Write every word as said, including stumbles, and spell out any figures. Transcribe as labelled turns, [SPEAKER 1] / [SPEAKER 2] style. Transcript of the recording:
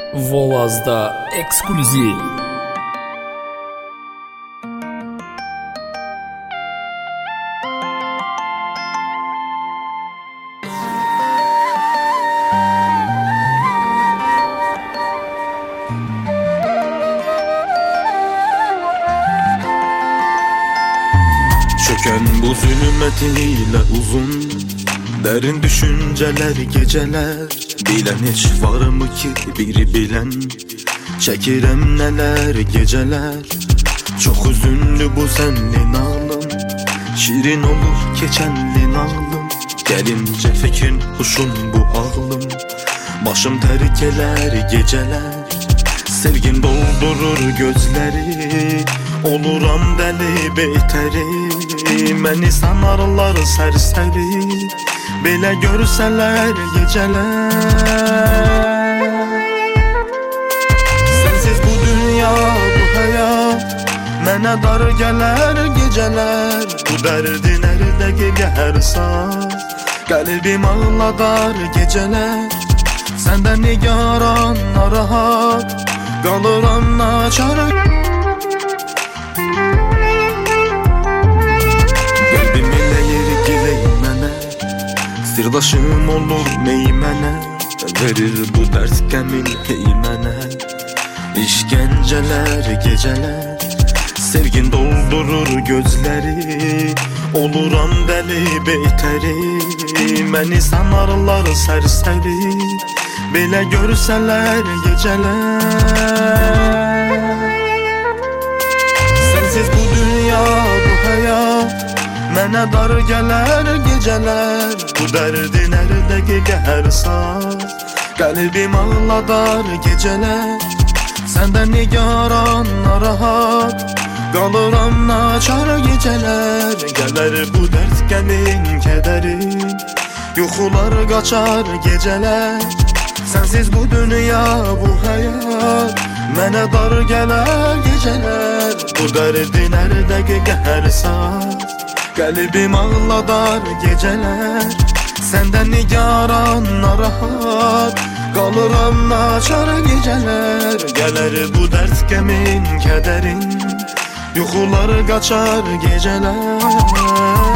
[SPEAKER 1] Volaz'da ekskluziv.
[SPEAKER 2] Çöken bu zulmetiyle uzun, derin düşünceler geceler. Bilen hiç var mı ki biri bilen? Çekirem neler geceler. Çok üzünlü bu senli nalım, şirin olur keçenli nalım. Gelince fikrin huşun bu ağlım, başım terkeler geceler. Sevgin doldurur gözleri, oluram deli beteri. Məni sanarlar sərsəri, belə görsələr gecələr. Sensiz bu dünya, bu həyat mənə dar gələr gecələr. Bu dərdi nerede gələr saz, qəlbim ağladar gecələr. Səndən nigaran, narahat qalıram naçar. Sirdaşım olur meymene, verir bu dert qəmin heymene. İşkenceler geceler, sevgin doldurur gözleri. Oluram deli beteri, məni sanarlar sərsəri, belə görsələr geceler. Sensiz bu dünya, bu hayat mənə dar gələr gecələr. Bu dərdi nerede gələr saz, qəlbim ağladar gecələr. Səndən nigaran, narahat qalıram naçar gecələr. Gələr bu dərd qəmin kədərin, yuxular qaçar gecələr. Sensiz bu dünya, bu həyat mənə dar gələr gecələr. Bu dərdi nerede gələr saz, qəlbim ağladar geceler. Səndən nigaran, narahat qalıram naçar geceler. Gələr bu dərd qəmin kədərin, yuxular qaçar geceler.